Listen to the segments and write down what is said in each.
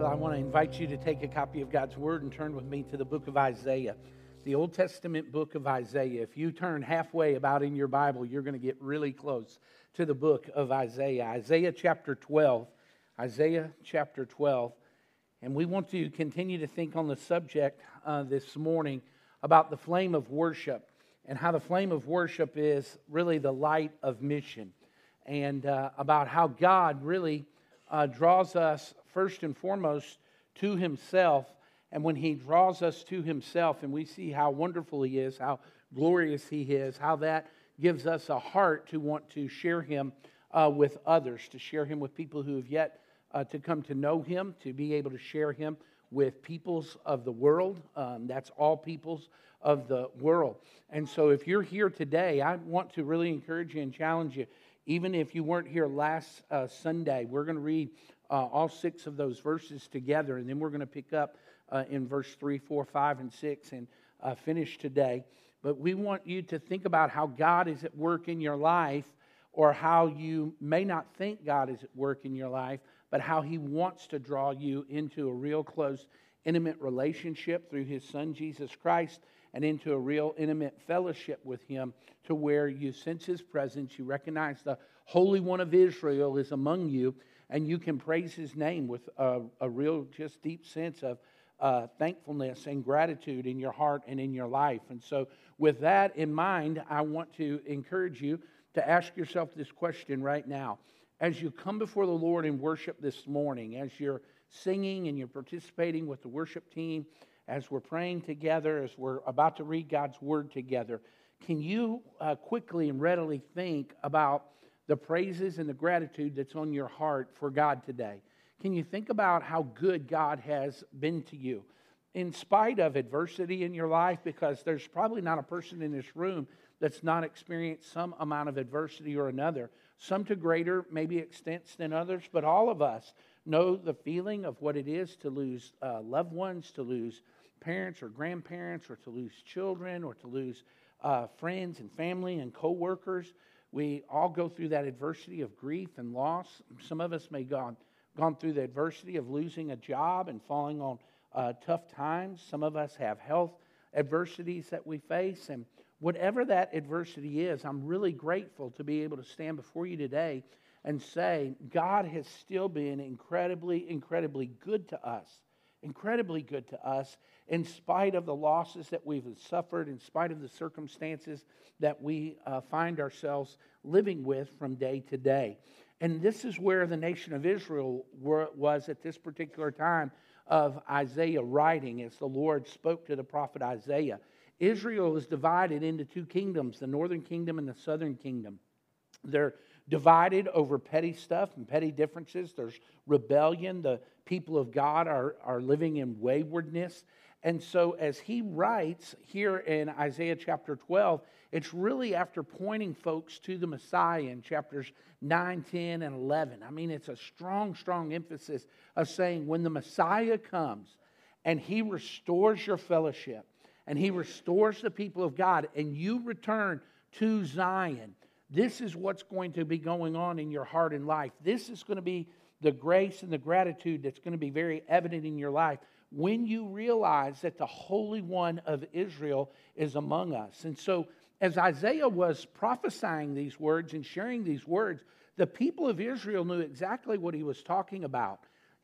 I want to invite you to take a copy of God's Word and turn with me to the book of Isaiah, the Old Testament book of Isaiah. If you turn halfway about in your Bible, you're going to get really close to the book of Isaiah. Isaiah chapter 12. Isaiah chapter 12. And we want to continue to think on the subject this morning about the flame of worship and how the flame of worship is really the light of mission, and about how God really draws us first and foremost to Himself. And when He draws us to Himself and we see how wonderful He is, how glorious He is, how that gives us a heart to want to share Him with others, to share Him with people who have yet to come to know Him, to be able to share Him with peoples of the world. That's all peoples of the world. And so if you're here today, I want to really encourage you and challenge you. Even if you weren't here last Sunday, we're going to read all 6 of those verses together, and then we're going to pick up in verse 3, 4, 5, and 6 and finish today. But we want you to think about how God is at work in your life, or how you may not think God is at work in your life, but how He wants to draw you into a real close, intimate relationship through His Son, Jesus Christ, and into a real intimate fellowship with Him, to where you sense His presence, you recognize the Holy One of Israel is among you, and you can praise His name with a real, just deep sense of thankfulness and gratitude in your heart and in your life. And so with that in mind, I want to encourage you to ask yourself this question right now. As you come before the Lord in worship this morning, as you're singing and you're participating with the worship team, as we're praying together, as we're about to read God's Word together, can you quickly and readily think about the praises and the gratitude that's on your heart for God today? Can you think about how good God has been to you? In spite of adversity in your life, because there's probably not a person in this room that's not experienced some amount of adversity or another, some to greater maybe extents than others, but all of us know the feeling of what it is to lose loved ones, to lose parents or grandparents, or to lose children, or to lose friends and family and co-workers. We all go through that adversity of grief and loss. Some of us may have gone through the adversity of losing a job and falling on tough times. Some of us have health adversities that we face. And whatever that adversity is, I'm really grateful to be able to stand before you today and say, God has still been incredibly, incredibly good to us. Incredibly good to us, in spite of the losses that we've suffered, in spite of the circumstances that we find ourselves living with from day to day. And this is where the nation of Israel was at this particular time of Isaiah writing, as the Lord spoke to the prophet Isaiah. Israel is divided into 2 kingdoms, the northern kingdom and the southern kingdom. They're divided over petty stuff and petty differences. There's rebellion. The people of God are living in waywardness. And so as he writes here in Isaiah chapter 12, it's really after pointing folks to the Messiah in chapters 9, 10, and 11. I mean, it's a strong, strong emphasis of saying when the Messiah comes and He restores your fellowship and He restores the people of God and you return to Zion, this is what's going to be going on in your heart and life. This is going to be the grace and the gratitude that's going to be very evident in your life when you realize that the Holy One of Israel is among us. And so as Isaiah was prophesying these words and sharing these words, the people of Israel knew exactly what he was talking about.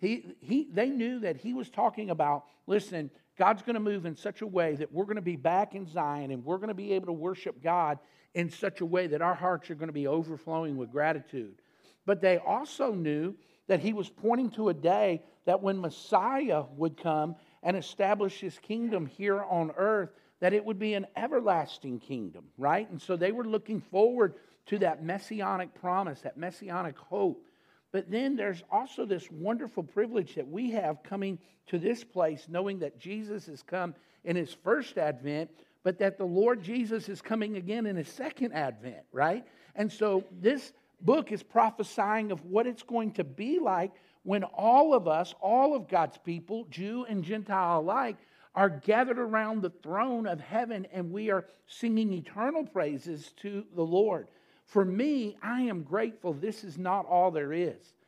They knew that he was talking about, listen, God's going to move in such a way that we're going to be back in Zion and we're going to be able to worship God in such a way that our hearts are going to be overflowing with gratitude. But they also knew that he was pointing to a day that when Messiah would come and establish His kingdom here on earth, that it would be an everlasting kingdom, right? And so they were looking forward to that messianic promise, that messianic hope. But then there's also this wonderful privilege that we have coming to this place, knowing that Jesus has come in His first advent, but that the Lord Jesus is coming again in His second advent, right? And so this book is prophesying of what it's going to be like when all of us, all of God's people, Jew and Gentile alike, are gathered around the throne of heaven and we are singing eternal praises to the Lord. For me, I am grateful this is not all there is.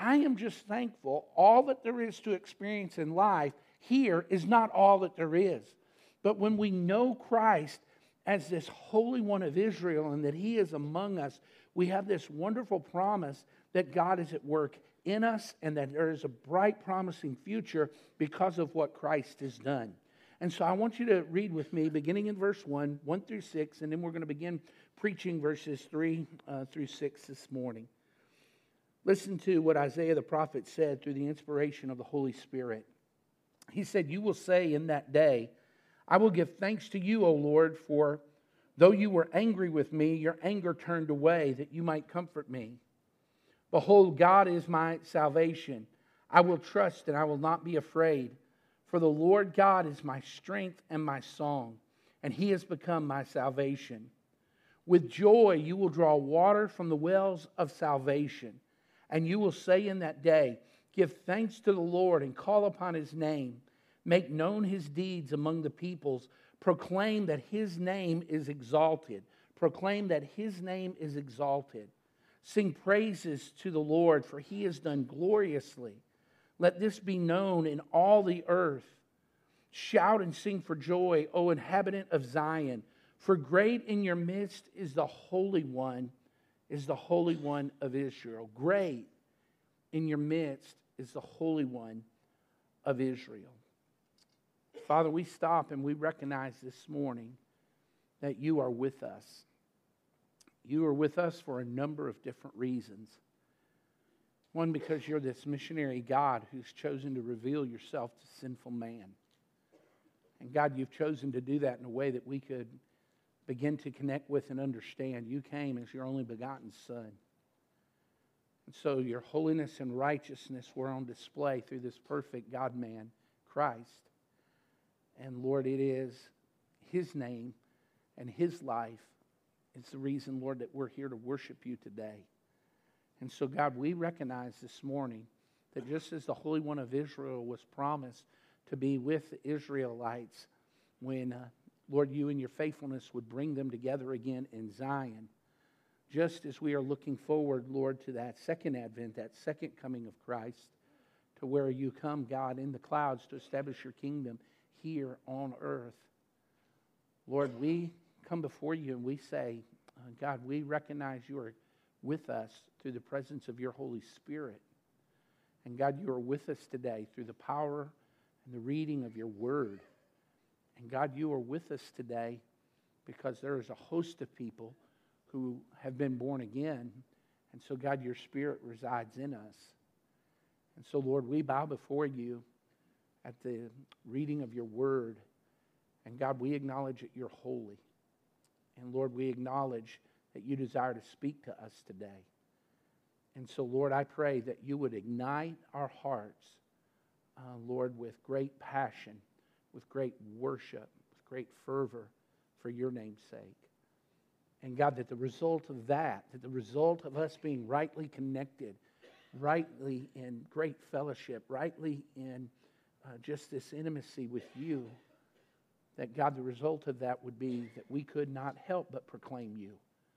I am just thankful all that there is to experience in life here is not all that there is. But when we know Christ as this Holy One of Israel and that He is among us, we have this wonderful promise that God is at work in us and that there is a bright, promising future because of what Christ has done. And so I want you to read with me, beginning in verse 1 through 6, and then we're going to begin preaching verses 3 through 6 this morning. Listen to what Isaiah the prophet said through the inspiration of the Holy Spirit. He said, "You will say in that day, I will give thanks to you, O Lord, for though you were angry with me, your anger turned away, that you might comfort me. Behold, God is my salvation. I will trust and I will not be afraid. For the Lord God is my strength and my song, and He has become my salvation. With joy you will draw water from the wells of salvation. And you will say in that day, give thanks to the Lord and call upon His name. Make known His deeds among the peoples. Proclaim that His name is exalted. Proclaim that His name is exalted. Sing praises to the Lord, for He has done gloriously. Let this be known in all the earth. Shout and sing for joy, O inhabitant of Zion. For great in your midst is the Holy One of Israel. Great in your midst is the Holy One of Israel." Father, we stop and we recognize this morning that you are with us. You are with us for a number of different reasons. One, because you're this missionary God who's chosen to reveal yourself to sinful man. And God, you've chosen to do that in a way that we could begin to connect with and understand. You came as your only begotten Son. And so your holiness and righteousness were on display through this perfect God-man, Christ. And Lord, it is His name and His life is the reason, Lord, that we're here to worship you today. And so, God, we recognize this morning that just as the Holy One of Israel was promised to be with the Israelites when, Lord, you and your faithfulness would bring them together again in Zion, just as we are looking forward, Lord, to that second advent, that second coming of Christ, to where you come, God, in the clouds to establish your kingdom here on earth. Lord, we come before you and we say, God, we recognize you are with us through the presence of your Holy Spirit. And God, you are with us today through the power and the reading of your word. And God, you are with us today because there is a host of people who have been born again. And so, God, your Spirit resides in us. And so, Lord, we bow before you at the reading of your word. And God, we acknowledge that you're holy. And Lord, we acknowledge that you desire to speak to us today. And so, Lord, I pray that you would ignite our hearts, Lord, with great passion, with great worship, with great fervor for your name's sake. And God, that the result of that the result of us being rightly connected, rightly in great fellowship, rightly in just this intimacy with you, that God, the result of that would be that we could not help but proclaim you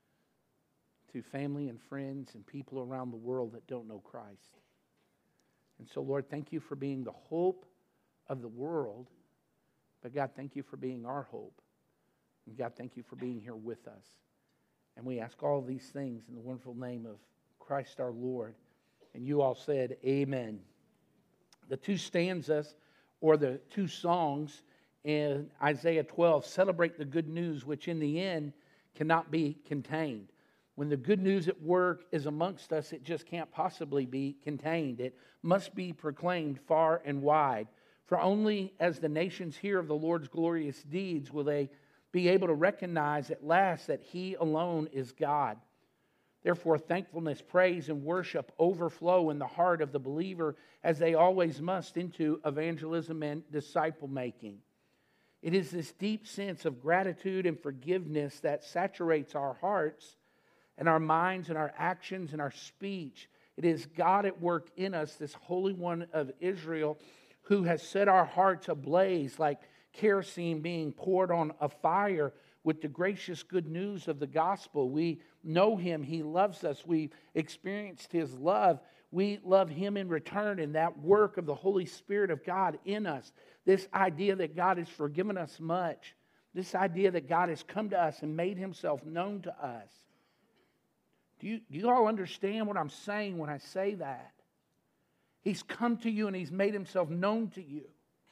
to family and friends and people around the world that don't know Christ. And so, Lord, thank you for being the hope of the world. But God, thank you for being our hope. And God, thank you for being here with us. And we ask all of these things in the wonderful name of Christ our Lord. And you all said, amen. The two stanzas, or the two songs in Isaiah 12, celebrate the good news, which in the end cannot be contained. When the good news at work is amongst us, it just can't possibly be contained. It must be proclaimed far and wide. For only as the nations hear of the Lord's glorious deeds will they be able to recognize at last that He alone is God. Therefore, thankfulness, praise, and worship overflow in the heart of the believer, as they always must, into evangelism and disciple making. It is this deep sense of gratitude and forgiveness that saturates our hearts and our minds and our actions and our speech. It is God at work in us, this Holy One of Israel, who has set our hearts ablaze like kerosene being poured on a fire with the gracious good news of the gospel. We know Him. He loves us. We've experienced His love. we love Him in return, and that work of the Holy Spirit of God in us. This idea that God has forgiven us much. This idea that God has come to us and made Himself known to us. Do you all understand what I'm saying when I say that? He's come to you and He's made Himself known to you.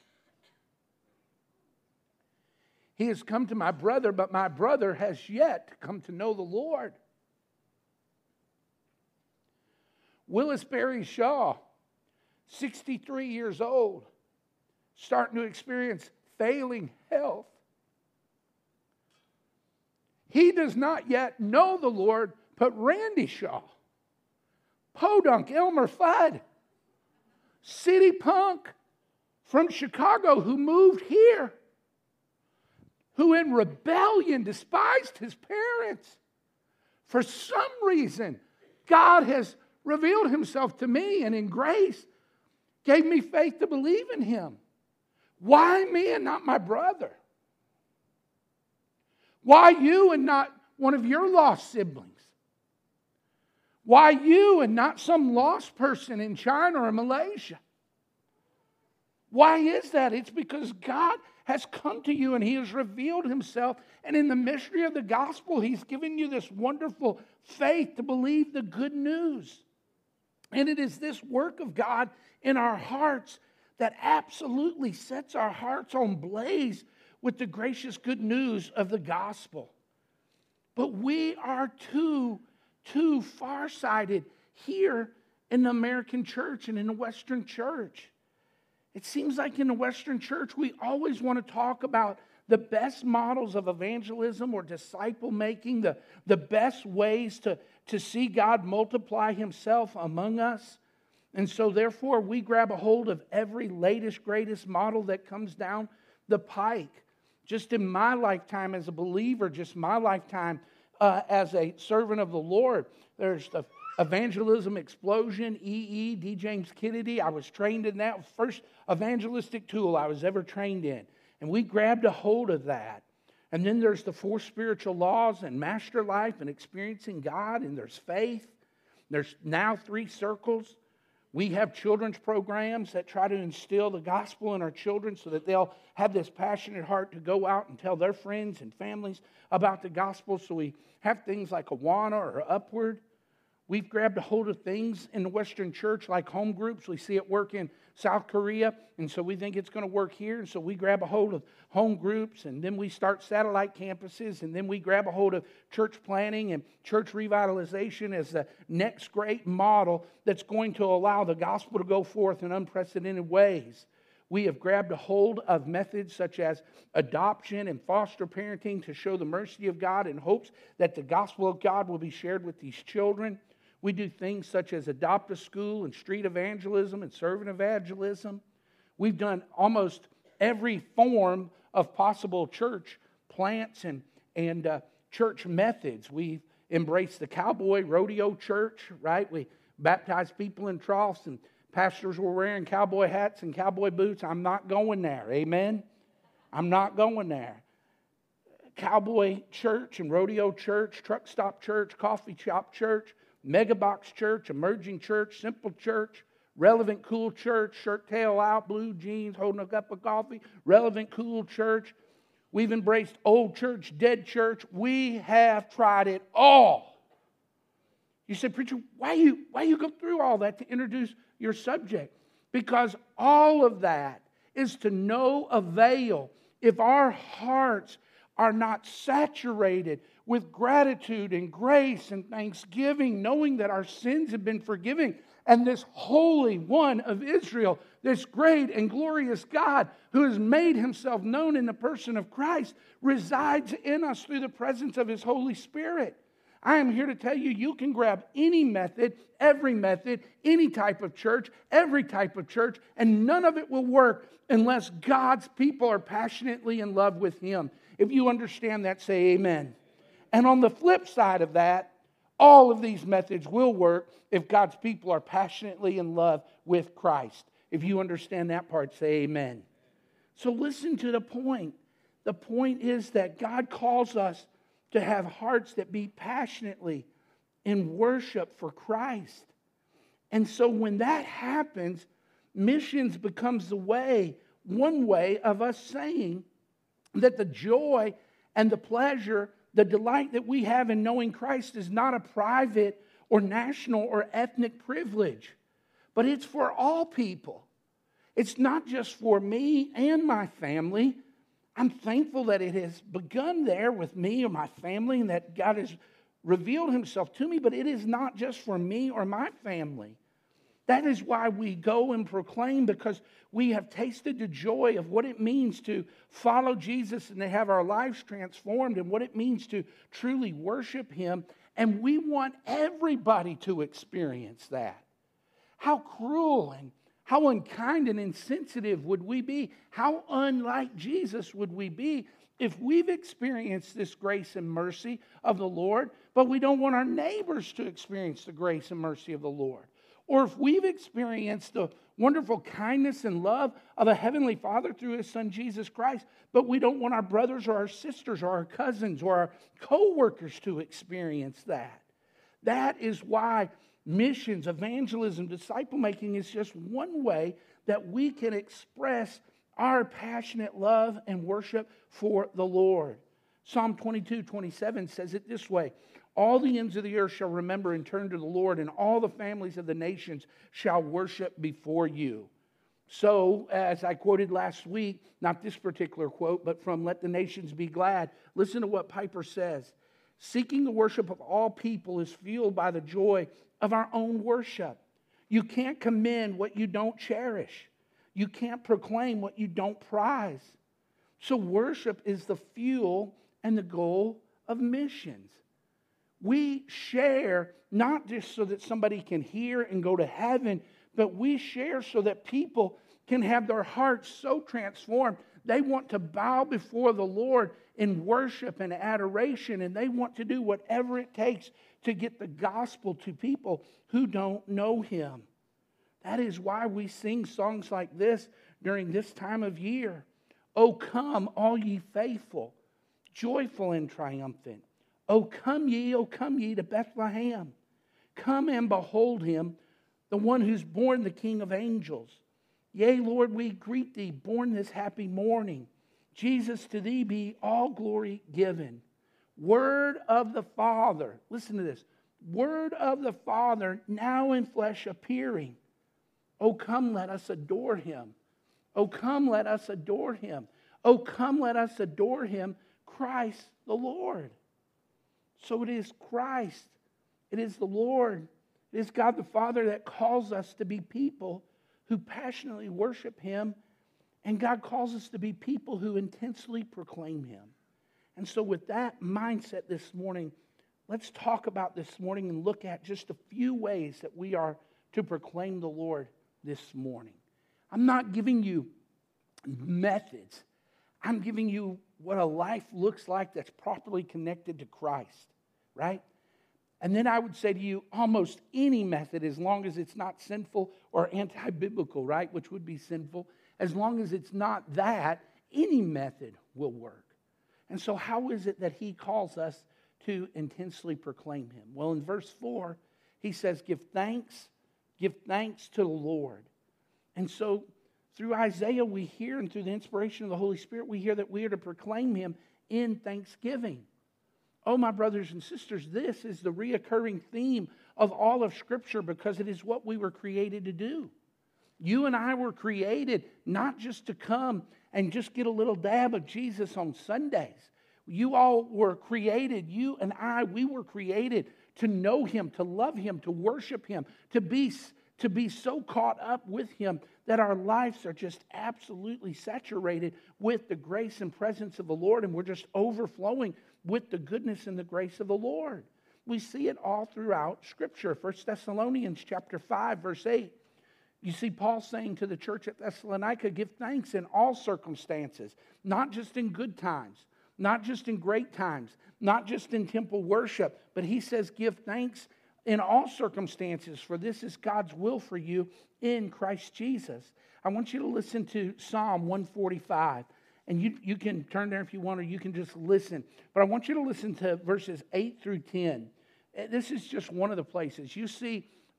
He has come to my brother, but my brother has yet to come to know the Lord. Willis Berry Shaw, 63 years old, starting to experience failing health. He does not yet know the Lord, but Randy Shaw, Podunk Elmer Fudd, city punk from Chicago who moved here, who in rebellion despised his parents. For some reason, God has revealed Himself to me and in grace gave me faith to believe in Him. Why me and not my brother? Why you and not one of your lost siblings? Why you and not some lost person in China or Malaysia? Why is that? It's because God has come to you and He has revealed Himself. And in the mystery of the gospel, He's given you this wonderful faith to believe the good news. And it is this work of God in our hearts that absolutely sets our hearts on blaze with the gracious good news of the gospel. But we are too farsighted here in the American church and in the Western church. It seems like in the Western church, we always want to talk about the best models of evangelism or disciple making, the best ways to see God multiply Himself among us. And so therefore, we grab a hold of every latest, greatest model that comes down the pike. Just in my lifetime as a believer, just my lifetime as a servant of the Lord, there's the Evangelism Explosion, EE, D. James Kennedy. I was trained in that. First evangelistic tool I was ever trained in. And we grabbed a hold of that. And then there's the 4 spiritual laws and master life and experiencing God. And there's faith. There's now 3 circles. We have children's programs that try to instill the gospel in our children so that they'll have this passionate heart to go out and tell their friends and families about the gospel. So we have things like Awana or Upward. We've grabbed a hold of things in the Western church like home groups. We see it work in South Korea, and so we think it's going to work here. And so we grab a hold of home groups, and then we start satellite campuses, and then we grab a hold of church planning and church revitalization as the next great model that's going to allow the gospel to go forth in unprecedented ways. We have grabbed a hold of methods such as adoption and foster parenting to show the mercy of God in hopes that the gospel of God will be shared with these children. We do things such as adopt a school and street evangelism and servant evangelism. We've done almost every form of possible church plants and church methods. We've embraced the cowboy rodeo church, right? We baptize people in troughs and pastors were wearing cowboy hats and cowboy boots. I'm not going there. Amen? I'm not going there. Cowboy church and rodeo church, truck stop church, coffee shop church, mega box church, emerging church, simple church, relevant cool church, shirt tail out, blue jeans, holding a cup of coffee, relevant cool church. We've embraced old church, dead church. We have tried it all. You say, preacher, why you go through all that to introduce your subject? Because all of that is to no avail if our hearts are not saturated with gratitude and grace and thanksgiving, knowing that our sins have been forgiven. And this Holy One of Israel, this great and glorious God who has made Himself known in the person of Christ, resides in us through the presence of His Holy Spirit. I am here to tell you, you can grab any method, any type of church, every type of church, and none of it will work unless God's people are passionately in love with Him. If you understand that, say amen. And on the flip side of that, all of these methods will work if God's people are passionately in love with Christ. If you understand that part, say amen. So listen to the point. The point is that God calls us to have hearts that beat passionately in worship for Christ. And so when that happens, missions becomes one way of us saying that the joy and the pleasure, the delight that we have in knowing Christ is not a private or national or ethnic privilege, but it's for all people. It's not just for me and my family. I'm thankful that it has begun there with me or my family and that God has revealed himself to me, but it is not just for me or my family. That is why we go and proclaim, because we have tasted the joy of what it means to follow Jesus and to have our lives transformed and what it means to truly worship him. And we want everybody to experience that. How cruel and how unkind and insensitive would we be? How unlike Jesus would we be if we've experienced this grace and mercy of the Lord, but we don't want our neighbors to experience the grace and mercy of the Lord? Or if we've experienced the wonderful kindness and love of a heavenly Father through his Son Jesus Christ, but we don't want our brothers or our sisters or our cousins or our co-workers to experience that. That is why missions, evangelism, disciple making is just one way that we can express our passionate love and worship for the Lord. Psalm 22:27 says it this way: all the ends of the earth shall remember and turn to the Lord, and all the families of the nations shall worship before you. So, as I quoted last week, not this particular quote, but from Let the Nations Be Glad, listen to what Piper says. Seeking the worship of all people is fueled by the joy of our own worship. You can't commend what you don't cherish. You can't proclaim what you don't prize. So worship is the fuel and the goal of missions. We share not just so that somebody can hear and go to heaven, but we share so that people can have their hearts so transformed. They want to bow before the Lord in worship and adoration, and they want to do whatever it takes to get the gospel to people who don't know him. That is why we sing songs like this during this time of year. O come, all ye faithful, joyful and triumphant. O come ye to Bethlehem. Come and behold him, the one who's born the King of angels. Yea, Lord, we greet thee, born this happy morning. Jesus, to thee be all glory given. Word of the Father, listen to this. Word of the Father, now in flesh appearing. O come, let us adore him. O come, let us adore him. O come, let us adore him, Christ the Lord. So it is Christ, it is the Lord, it is God the Father that calls us to be people who passionately worship him, and God calls us to be people who intensely proclaim him. And so with that mindset this morning, let's talk about this morning and look at just a few ways that we are to proclaim the Lord this morning. I'm not giving you methods. I'm giving you what a life looks like that's properly connected to Christ, right? And then I would say to you, almost any method, as long as it's not sinful or anti-biblical, right, which would be sinful, as long as it's not that, any method will work. And so how is it that he calls us to intensely proclaim him? Well, in verse 4, he says, give thanks to the Lord. And so through Isaiah we hear, and through the inspiration of the Holy Spirit, we hear that we are to proclaim him in thanksgiving. Oh, my brothers and sisters, this is the reoccurring theme of all of Scripture because it is what we were created to do. You and I were created not just to come and just get a little dab of Jesus on Sundays. You all were created, you and I, we were created to know him, to love him, to worship him, to be so caught up with him that our lives are just absolutely saturated with the grace and presence of the Lord, and we're just overflowing with the goodness and the grace of the Lord. We see it all throughout Scripture. 1 Thessalonians chapter 5, verse 8. You see Paul saying to the church at Thessalonica, give thanks in all circumstances, not just in good times, not just in great times, not just in temple worship, but he says give thanks in all circumstances, for this is God's will for you in Christ Jesus. I want you to listen to Psalm 145. And you can turn there if you want, or you can just listen. But I want you to listen to verses 8 through 10. This is just one of the places. You see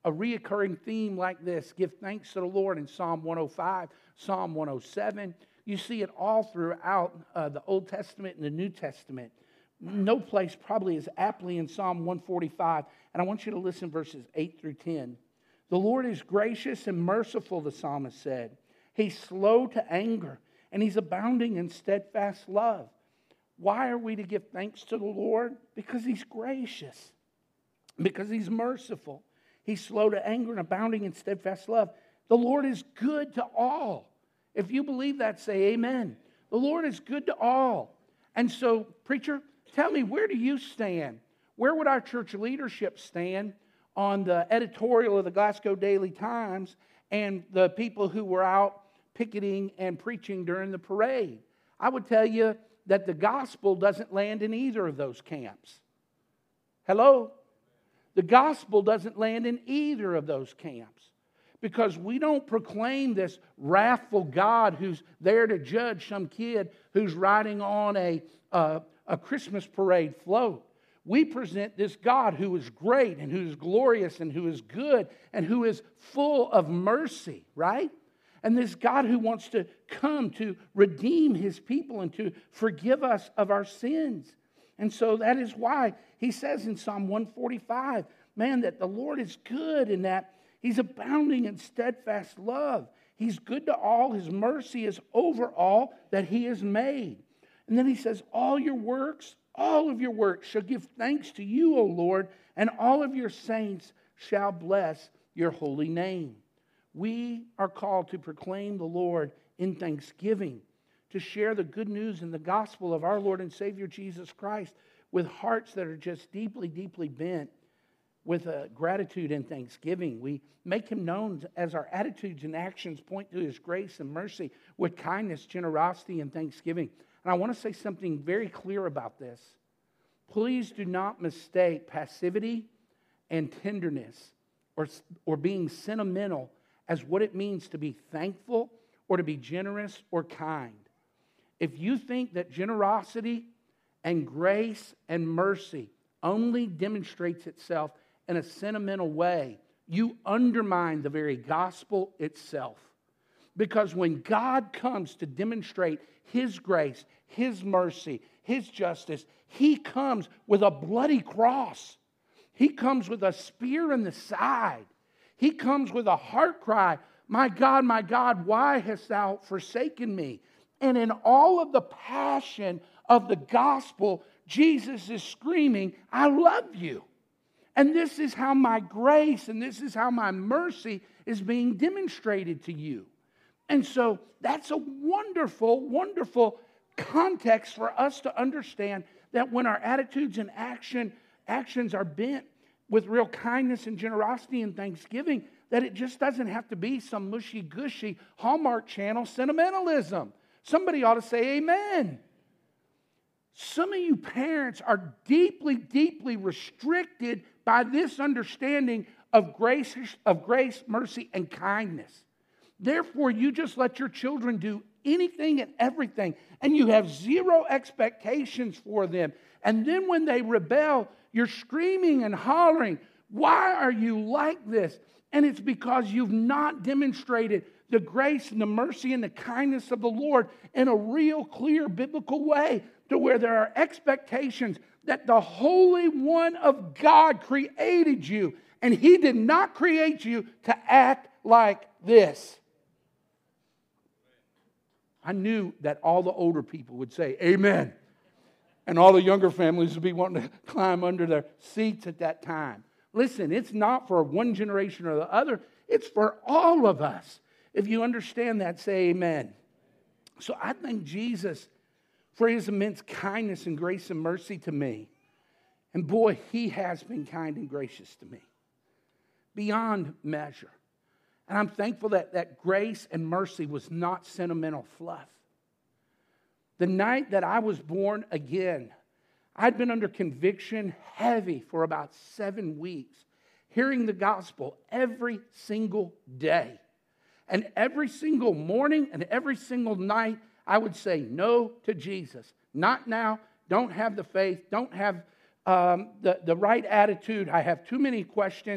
a reoccurring theme like this. Give thanks to the Lord in Psalm 105, Psalm 107. You see it all throughout the Old Testament and the New Testament. No place probably as aptly in Psalm 145. And I want you to listen verses 8 through 10. The Lord is gracious and merciful, the psalmist said. He's slow to anger, and He's abounding in steadfast love. Why are we to give thanks to the Lord? Because He's gracious. Because He's merciful. He's slow to anger and abounding in steadfast love. The Lord is good to all. If you believe that, say amen. The Lord is good to all. And so, preacher, tell me, where do you stand? Where would our church leadership stand on the editorial of the Glasgow Daily Times and the people who were out picketing and preaching during the parade? I would tell you that the gospel doesn't land in either of those camps. Hello? The gospel doesn't land in either of those camps. Because we don't proclaim this wrathful God who's there to judge some kid who's riding on a Christmas parade float. We present this God who is great and who is glorious and who is good and who is full of mercy, right? And this God who wants to come to redeem His people and to forgive us of our sins. And so that is why He says in Psalm 145, man, that the Lord is good and that He's abounding in steadfast love. He's good to all. His mercy is over all that He has made. And then He says, all of your works shall give thanks to you, O Lord, and all of your saints shall bless your holy name. We are called to proclaim the Lord in thanksgiving, to share the good news and the gospel of our Lord and Savior Jesus Christ with hearts that are just deeply, deeply bent with gratitude and thanksgiving. We make Him known as our attitudes and actions point to His grace and mercy with kindness, generosity, and thanksgiving. And I want to say something very clear about this. Please do not mistake passivity and tenderness or being sentimental as what it means to be thankful or to be generous or kind. If you think that generosity and grace and mercy only demonstrates itself in a sentimental way, you undermine the very gospel itself. Because when God comes to demonstrate His grace, His mercy, His justice, He comes with a bloody cross. He comes with a spear in the side. He comes with a heart cry, my God, why hast thou forsaken me? And in all of the passion of the gospel, Jesus is screaming, I love you. And this is how my grace and this is how my mercy is being demonstrated to you. And so that's a wonderful, wonderful context for us to understand that when our attitudes and actions are bent with real kindness and generosity and thanksgiving, that it just doesn't have to be some mushy-gushy Hallmark Channel sentimentalism. Somebody ought to say amen. Some of you parents are deeply, deeply restricted by this understanding of grace, mercy, and kindness. Therefore, you just let your children do anything and everything, and you have zero expectations for them. And then when they rebel, you're screaming and hollering, why are you like this? And it's because you've not demonstrated the grace and the mercy and the kindness of the Lord in a real, clear, biblical way, to where there are expectations that the Holy One of God created you, and He did not create you to act like this. I knew that all the older people would say, amen. And all the younger families would be wanting to climb under their seats at that time. Listen, it's not for one generation or the other. It's for all of us. If you understand that, say amen. So I thank Jesus for His immense kindness and grace and mercy to me. And boy, He has been kind and gracious to me, beyond measure. And I'm thankful that grace and mercy was not sentimental fluff. The night that I was born again, I'd been under conviction heavy for about 7 weeks, hearing the gospel every single day. And every single morning and every single night, I would say no to Jesus. Not now. Don't have the faith. Don't have the right attitude. I have too many questions.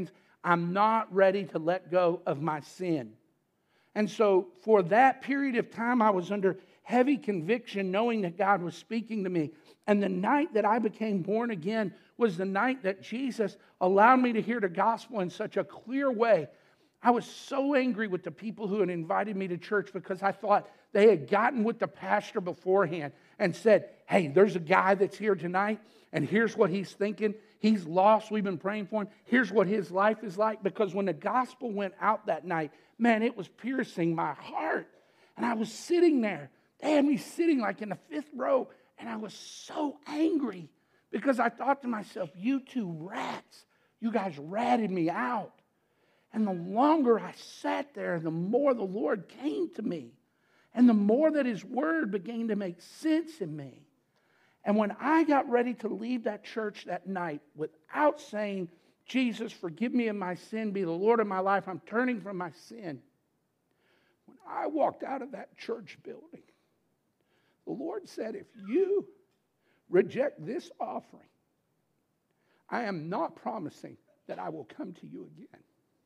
I'm not ready to let go of my sin. And so for that period of time, I was under heavy conviction, knowing that God was speaking to me. And the night that I became born again was the night that Jesus allowed me to hear the gospel in such a clear way. I was so angry with the people who had invited me to church because I thought they had gotten with the pastor beforehand and said, hey, there's a guy that's here tonight, and here's what he's thinking. He's lost. We've been praying for him. Here's what his life is like. Because when the gospel went out that night, man, it was piercing my heart. And I was sitting there. They had me sitting like in the 5th row, and I was so angry because I thought to myself, you two rats, you guys ratted me out. And the longer I sat there, the more the Lord came to me. And the more that His Word began to make sense in me. And when I got ready to leave that church that night without saying, Jesus, forgive me of my sin, be the Lord of my life, I'm turning from my sin. When I walked out of that church building, the Lord said, if you reject this offering, I am not promising that I will come to you again.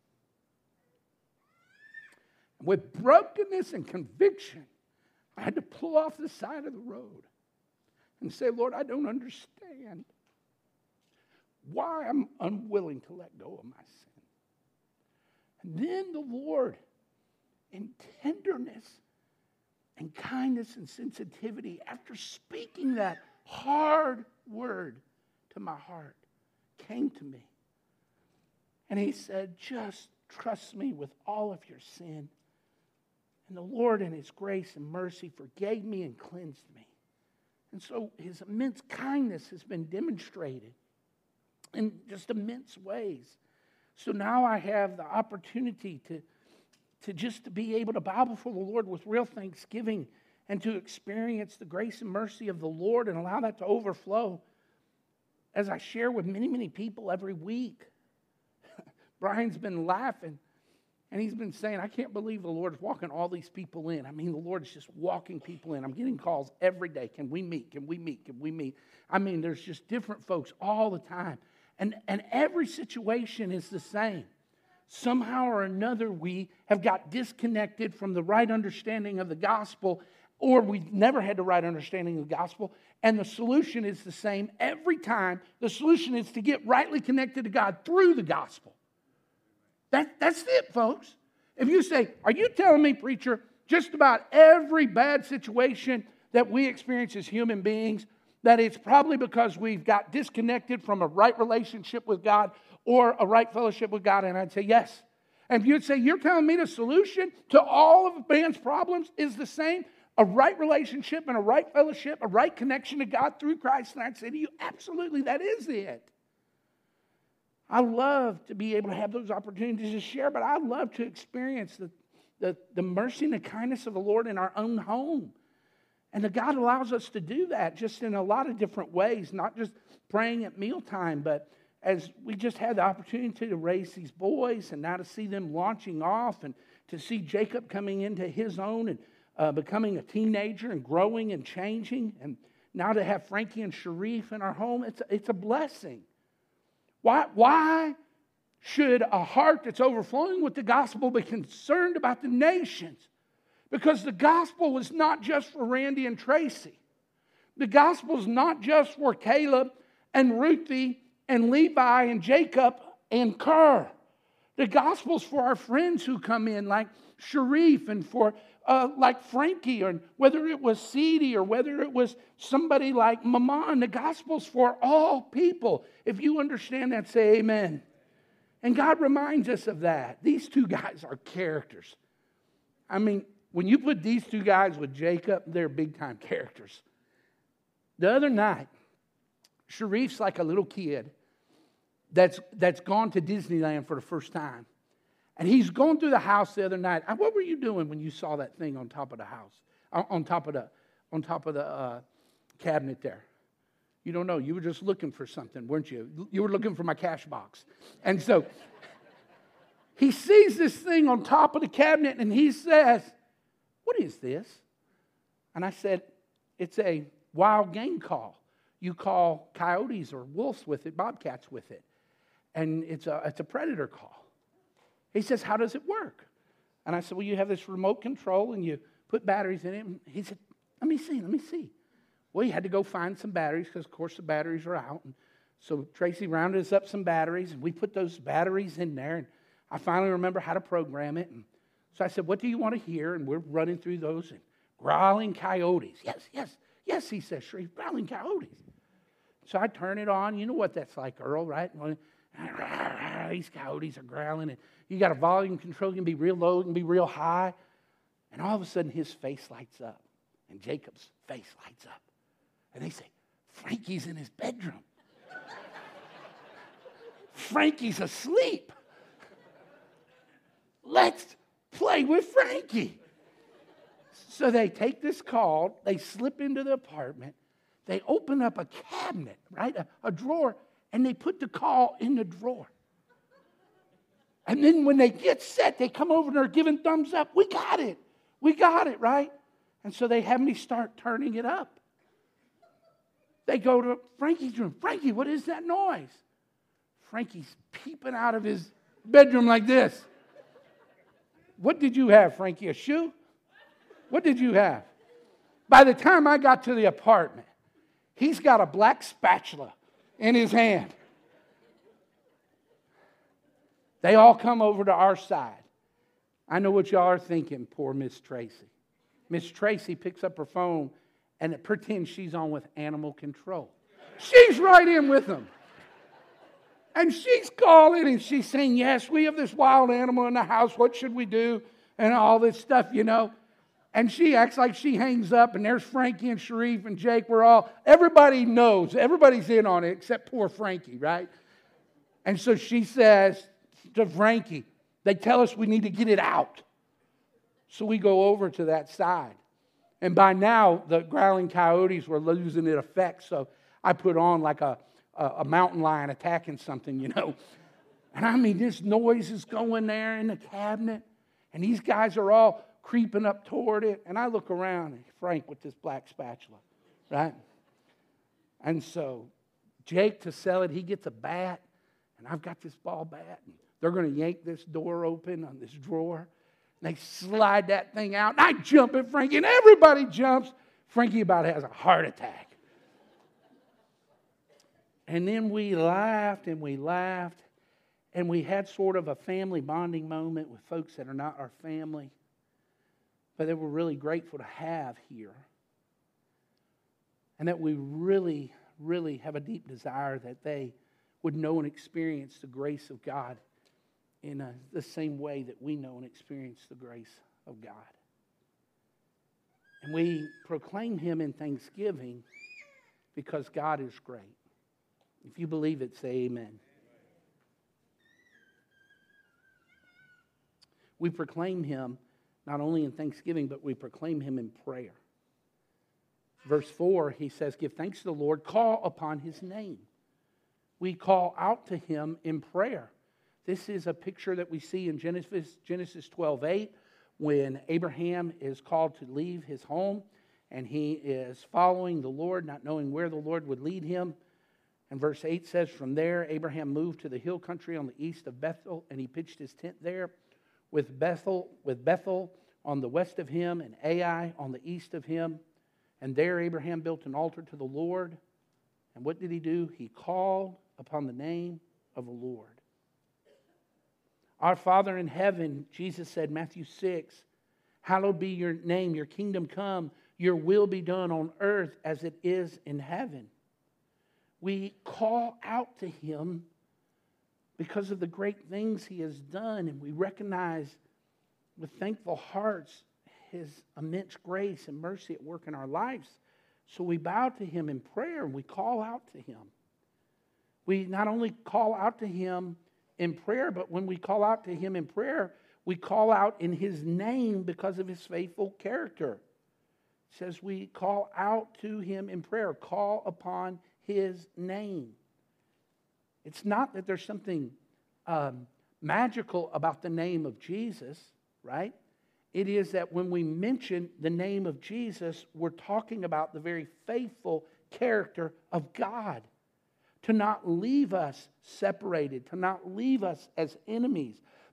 With brokenness and conviction, I had to pull off the side of the road and say, Lord, I don't understand why I'm unwilling to let go of my sin. And then the Lord, in tenderness and kindness and sensitivity, after speaking that hard word to my heart, came to me. And He said, just trust me with all of your sin. And the Lord in His grace and mercy forgave me and cleansed me. And so His immense kindness has been demonstrated in just immense ways. So now I have the opportunity to just be able to bow before the Lord with real thanksgiving and to experience the grace and mercy of the Lord and allow that to overflow as I share with many, many people every week. Brian's been laughing. And he's been saying, I can't believe the Lord's walking all these people in. I mean, the Lord is just walking people in. I'm getting calls every day. Can we meet? Can we meet? Can we meet? I mean, there's just different folks all the time. And every situation is the same. Somehow or another, we have got disconnected from the right understanding of the gospel, or we've never had the right understanding of the gospel. And the solution is the same every time. The solution is to get rightly connected to God through the gospel. That's it, folks. If you say, are you telling me, preacher, just about every bad situation that we experience as human beings, that it's probably because we've got disconnected from a right relationship with God or a right fellowship with God? And I'd say, yes. And if you'd say, you're telling me the solution to all of man's problems is the same, a right relationship and a right fellowship, a right connection to God through Christ, and I'd say to you, absolutely, that is it. I love to be able to have those opportunities to share, but I love to experience the mercy and the kindness of the Lord in our own home. And that God allows us to do that just in a lot of different ways, not just praying at mealtime, but as we just had the opportunity to raise these boys and now to see them launching off and to see Jacob coming into his own and becoming a teenager and growing and changing, and now to have Frankie and Sharif in our home, it's a blessing. Why should a heart that's overflowing with the gospel be concerned about the nations? Because the gospel was not just for Randy and Tracy. The gospel is not just for Caleb and Ruthie and Levi and Jacob and Kerr. The gospel is for our friends who come in like Sharif and for like Frankie, or whether it was Ceedie or whether it was somebody like Maman. The gospel's for all people. If you understand that, say amen. And God reminds us of that. These two guys are characters. I mean, when you put these two guys with Jacob, they're big-time characters. The other night, Sharif's like a little kid that's gone to Disneyland for the first time. And he's going through the house the other night. What were you doing when you saw that thing on top of the house? On top of the cabinet there? You don't know. You were just looking for something, weren't you? You were looking for my cash box. And so he sees this thing on top of the cabinet and he says, what is this? And I said, it's a wild game call. You call coyotes or wolves with it, bobcats with it. And it's a predator call. He says, how does it work? And I said, well, you have this remote control and you put batteries in it. And he said, let me see. Well, he had to go find some batteries because, of course, the batteries are out. And so Tracy rounded us up some batteries, and we put those batteries in there. And I finally remember how to program it. And so I said, what do you want to hear? And we're running through those. And growling coyotes. Yes, he says, Sharif, growling coyotes. So I turn it on. You know what that's like, Earl, right? These coyotes are growling. And you got a volume control. You can be real low. You can be real high. And all of a sudden, his face lights up. And Jacob's face lights up. And they say, Frankie's in his bedroom. Frankie's asleep. Let's play with Frankie. So they take this call. They slip into the apartment. They open up a cabinet, right? A drawer. And they put the call in the drawer. And then when they get set, they come over and they're giving thumbs up. We got it, right? And so they have me start turning it up. They go to Frankie's room. Frankie, what is that noise? Frankie's peeping out of his bedroom like this. What did you have, Frankie? A shoe? What did you have? By the time I got to the apartment, he's got a black spatula in his hand. They all come over to our side. I know what y'all are thinking, poor Miss Tracy. Miss Tracy picks up her phone and it pretends she's on with animal control. She's right in with them. And she's calling and she's saying, yes, we have this wild animal in the house. What should we do? And all this stuff, And she acts like she hangs up, and there's Frankie and Sharif and Jake. Everybody knows. Everybody's in on it except poor Frankie, right? And so she says to Frankie, they tell us we need to get it out. So we go over to that side. And by now, the growling coyotes were losing its effect. So I put on like a mountain lion attacking something, And I mean, this noise is going there in the cabinet. And these guys are all creeping up toward it. And I look around, and Frank with this black spatula, right? And so Jake, to sell it, he gets a bat. And I've got this ball bat. And they're going to yank this door open on this drawer. And they slide that thing out. And I jump at Frankie, and everybody jumps. Frankie about has a heart attack. And then we laughed, and we had sort of a family bonding moment with folks that are not our family, but that we're really grateful to have here. And that we really, really have a deep desire that they would know and experience the grace of God in the same way that we know and experience the grace of God. And we proclaim Him in thanksgiving because God is great. If you believe it, say amen. We proclaim Him not only in thanksgiving, but we proclaim Him in prayer. Verse 4, he says, give thanks to the Lord, call upon His name. We call out to Him in prayer. This is a picture that we see in Genesis 12:8, when Abraham is called to leave his home, and he is following the Lord, not knowing where the Lord would lead him. And verse 8 says, from there, Abraham moved to the hill country on the east of Bethel, and he pitched his tent there, with Bethel on the west of him, and Ai on the east of him. And there Abraham built an altar to the Lord. And what did he do? He called upon the name of the Lord. Our Father in heaven, Jesus said, Matthew 6, hallowed be your name, your kingdom come, your will be done on earth as it is in heaven. We call out to Him because of the great things He has done, and we recognize with thankful hearts His immense grace and mercy at work in our lives. So we bow to Him in prayer, and we call out to Him. We not only call out to Him in prayer, but when we call out to Him in prayer, we call out in His name because of His faithful character. It says we call out to Him in prayer, call upon His name. It's not that there's something magical about the name of Jesus, right? It is that when we mention the name of Jesus, we're talking about the very faithful character of God. To not leave us separated, to not leave us as enemies,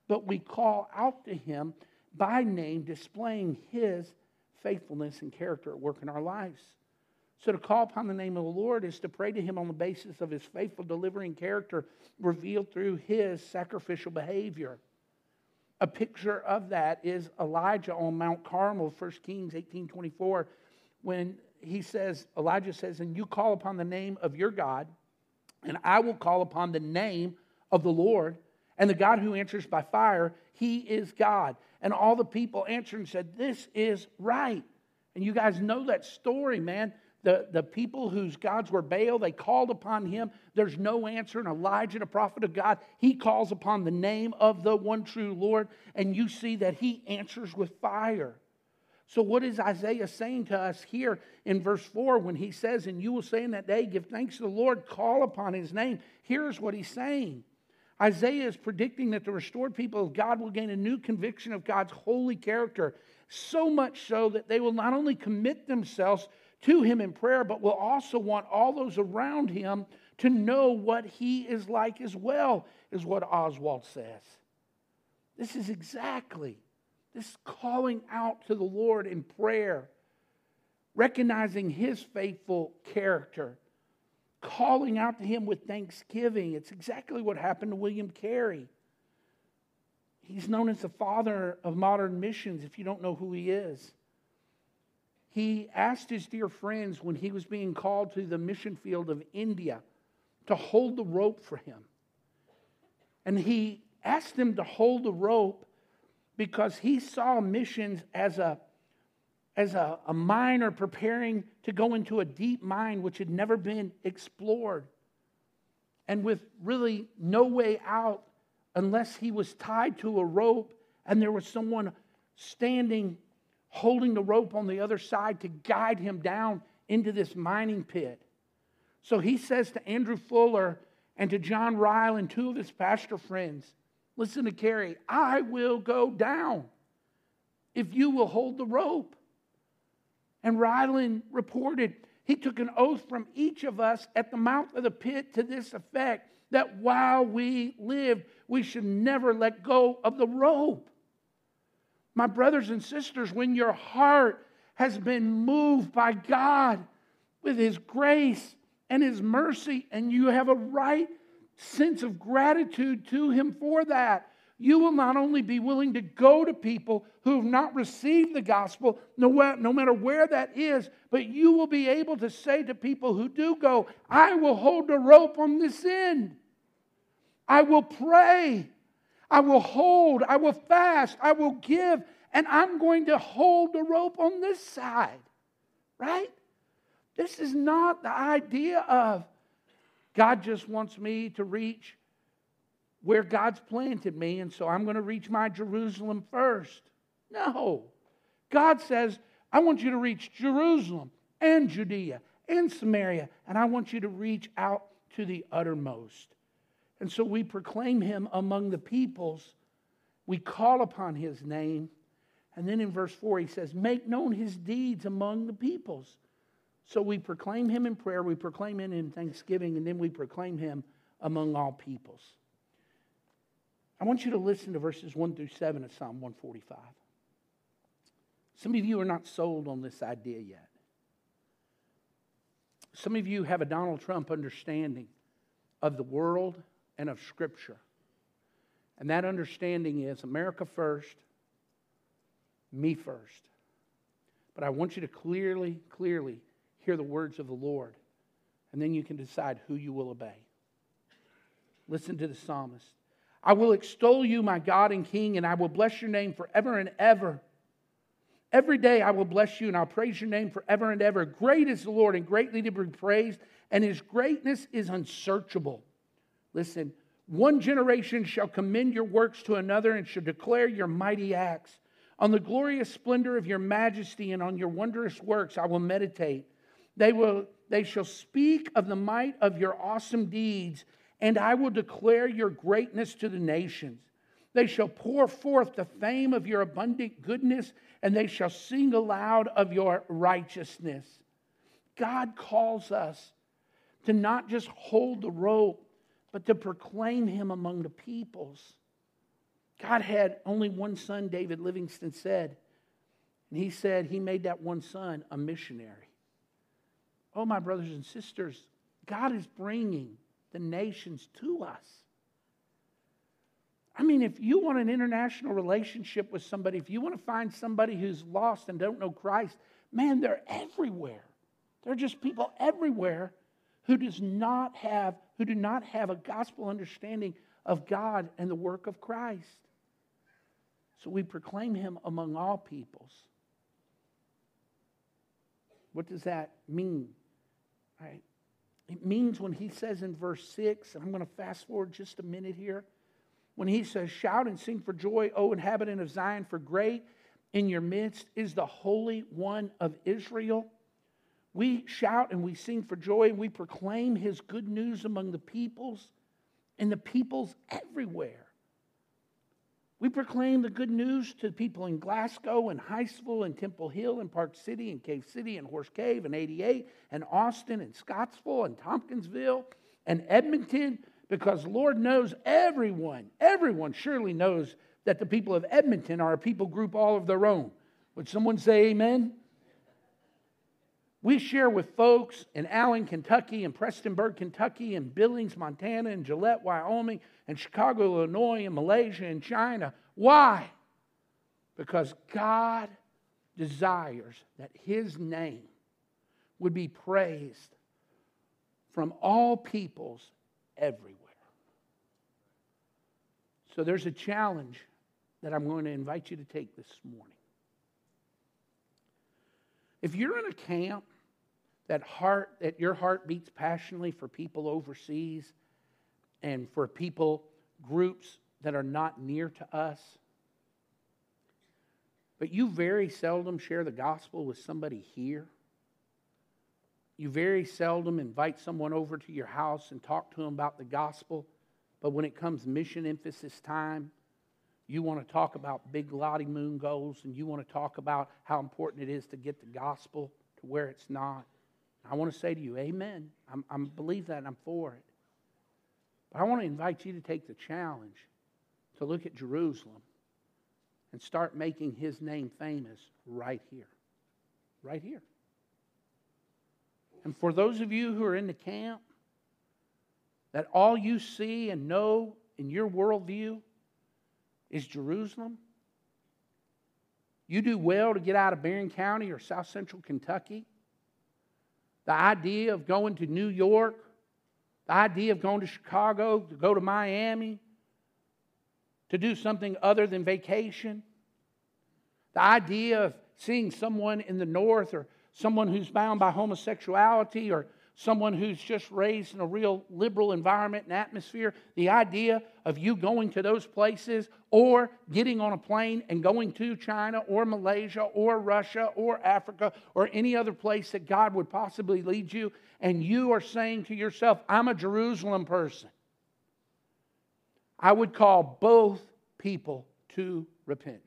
but we call out to Him by name, displaying His faithfulness and character at work in our lives. So to call upon the name of the Lord is to pray to Him on the basis of His faithful delivering character revealed through His sacrificial behavior. A picture of that is Elijah on Mount Carmel, 1 Kings 18:24, when Elijah says, and you call upon the name of your God, and I will call upon the name of the Lord, and the God who answers by fire, He is God. And all the people answered and said, this is right. And you guys know that story, man. The people whose gods were Baal, they called upon him. There's no answer. And Elijah, the prophet of God, he calls upon the name of the one true Lord. And you see that he answers with fire. So what is Isaiah saying to us here in verse 4 when he says, and you will say in that day, give thanks to the Lord, call upon His name. Here's what he's saying. Isaiah is predicting that the restored people of God will gain a new conviction of God's holy character. So much so that they will not only commit themselves to Him in prayer, but will also want all those around Him to know what He is like as well, is what Oswald says. This is exactly this calling out to the Lord in prayer, recognizing His faithful character, calling out to Him with thanksgiving. It's exactly what happened to William Carey. He's known as the father of modern missions, if you don't know who he is. He asked his dear friends when he was being called to the mission field of India to hold the rope for him. And he asked them to hold the rope because he saw missions as a miner preparing to go into a deep mine which had never been explored. And with really no way out unless he was tied to a rope and there was someone standing holding the rope on the other side to guide him down into this mining pit. So he says to Andrew Fuller and to John Ryle and two of his pastor friends, listen to Carey, I will go down if you will hold the rope. And Ryland reported, he took an oath from each of us at the mouth of the pit to this effect, that while we lived, we should never let go of the rope. My brothers and sisters, when your heart has been moved by God with His grace and His mercy, and you have a right sense of gratitude to Him for that, you will not only be willing to go to people who have not received the gospel, no matter where that is, but you will be able to say to people who do go, I will hold the rope on this end. I will pray. I will hold, I will fast, I will give, and I'm going to hold the rope on this side. Right? This is not the idea of God just wants me to reach where God's planted me, and so I'm going to reach my Jerusalem first. No. God says, I want you to reach Jerusalem and Judea and Samaria, and I want you to reach out to the uttermost. And so we proclaim Him among the peoples. We call upon His name. And then in verse 4 he says, make known His deeds among the peoples. So we proclaim Him in prayer, we proclaim Him in thanksgiving, and then we proclaim Him among all peoples. I want you to listen to verses 1 through 7 of Psalm 145. Some of you are not sold on this idea yet. Some of you have a Donald Trump understanding of the world and of Scripture. And that understanding is America first, me first. But I want you to clearly hear the words of the Lord. And then you can decide who you will obey. Listen to the psalmist. I will extol you, my God and King, and I will bless your name forever and ever. Every day I will bless you, and I'll praise your name forever and ever. Great is the Lord, and greatly to be praised, and His greatness is unsearchable. Listen, one generation shall commend your works to another and shall declare your mighty acts. On the glorious splendor of your majesty and on your wondrous works I will meditate. They shall speak of the might of your awesome deeds, and I will declare your greatness to the nations. They shall pour forth the fame of your abundant goodness, and they shall sing aloud of your righteousness. God calls us to not just hold the rope, but to proclaim Him among the peoples. God had only one son, David Livingston said. And he said he made that one son a missionary. Oh, my brothers and sisters, God is bringing the nations to us. I mean, if you want an international relationship with somebody, if you want to find somebody who's lost and don't know Christ, man, they're everywhere. There are just people everywhere who do not have a gospel understanding of God and the work of Christ. So we proclaim him among all peoples. What does that mean? Right? It means when he says in verse 6, and I'm going to fast forward just a minute here, when he says, shout and sing for joy, O inhabitant of Zion, for great in your midst is the Holy One of Israel. We shout and we sing for joy and we proclaim his good news among the peoples and the peoples everywhere. We proclaim the good news to people in Glasgow and Hiceville and Temple Hill and Park City and Cave City and Horse Cave and 88 and Austin and Scottsville and Tompkinsville and Edmonton, because Lord knows everyone surely knows that the people of Edmonton are a people group all of their own. Would someone say amen? We share with folks in Allen, Kentucky, and Prestonburg, Kentucky, and Billings, Montana, and Gillette, Wyoming, and Chicago, Illinois, and Malaysia, and China. Why? Because God desires that his name would be praised from all peoples everywhere. So there's a challenge that I'm going to invite you to take this morning. If you're in a camp that your heart beats passionately for people overseas and for people, groups that are not near to us, but you very seldom share the gospel with somebody here, you very seldom invite someone over to your house and talk to them about the gospel, but when it comes mission emphasis time, you want to talk about big Lottie Moon goals, and you want to talk about how important it is to get the gospel to where it's not. I want to say to you, amen. I believe that and I'm for it. But I want to invite you to take the challenge to look at Jerusalem and start making his name famous right here. Right here. And for those of you who are in the camp, that all you see and know in your worldview is Jerusalem, you do well to get out of Barron County or South Central Kentucky. The idea of going to New York, the idea of going to Chicago, to go to Miami, to do something other than vacation, the idea of seeing someone in the north or someone who's bound by homosexuality or someone who's just raised in a real liberal environment and atmosphere, the idea of you going to those places or getting on a plane and going to China or Malaysia or Russia or Africa or any other place that God would possibly lead you, and you are saying to yourself, I'm a Jerusalem person, I would call both people to repentance.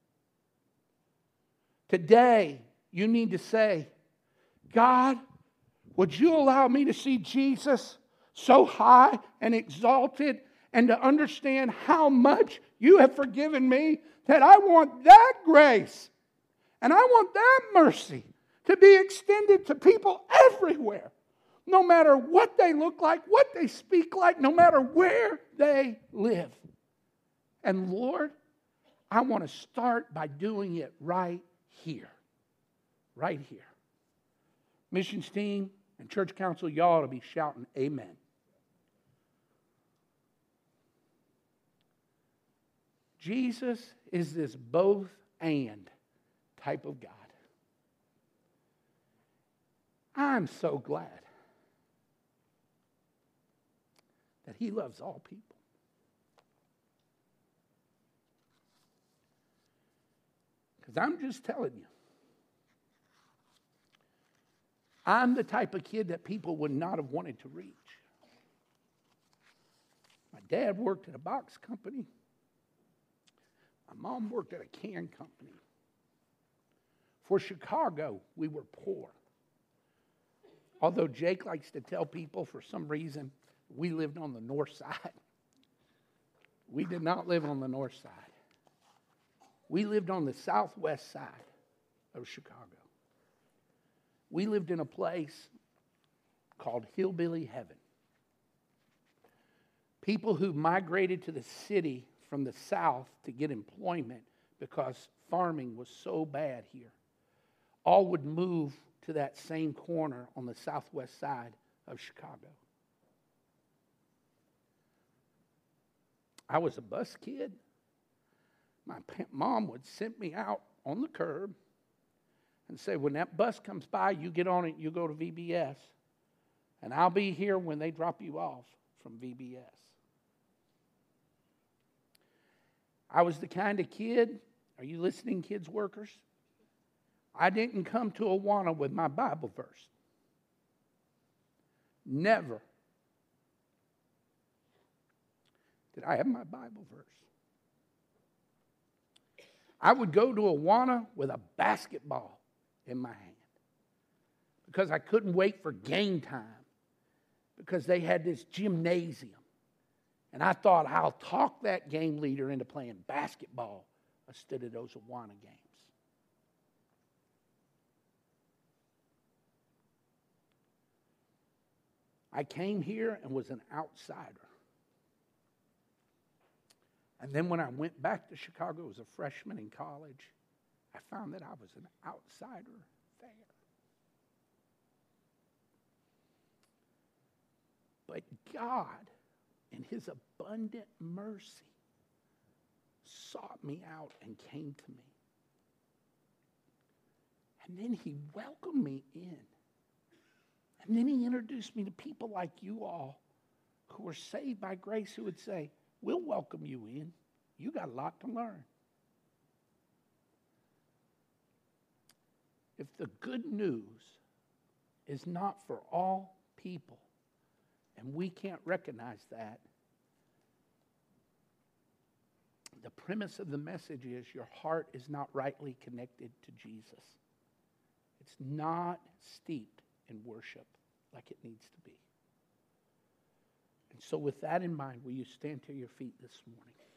Today, you need to say, God, would you allow me to see Jesus so high and exalted and to understand how much you have forgiven me, that I want that grace and I want that mercy to be extended to people everywhere, no matter what they look like, what they speak like, no matter where they live. And Lord, I want to start by doing it right here. Right here. Missions team and church council, y'all ought to be shouting amen. Jesus is this both and type of God. I'm so glad that he loves all people. Because I'm just telling you, I'm the type of kid that people would not have wanted to reach. My dad worked at a box company. My mom worked at a can company. For Chicago, we were poor. Although Jake likes to tell people for some reason we lived on the north side. We did not live on the north side. We lived on the southwest side of Chicago. We lived in a place called Hillbilly Heaven. People who migrated to the city from the south to get employment because farming was so bad here, all would move to that same corner on the southwest side of Chicago. I was a bus kid. My mom would send me out on the curb and say, when that bus comes by, you get on it, you go to VBS, and I'll be here when they drop you off from VBS. I was the kind of kid, are you listening, kids workers? I didn't come to Awana with my Bible verse. Never did I have my Bible verse. I would go to Awana with a basketball in my hand because I couldn't wait for game time because they had this gymnasium. And I thought, I'll talk that game leader into playing basketball instead of those Awana games. I came here and was an outsider. And then when I went back to Chicago as a freshman in college, I found that I was an outsider there. But God, in His abundant mercy, sought me out and came to me. And then He welcomed me in. And then He introduced me to people like you all who are saved by grace who would say, we'll welcome you in. You got a lot to learn. If the good news is not for all people, and we can't recognize that, the premise of the message is your heart is not rightly connected to Jesus. It's not steeped in worship like it needs to be. And so with that in mind, will you stand to your feet this morning?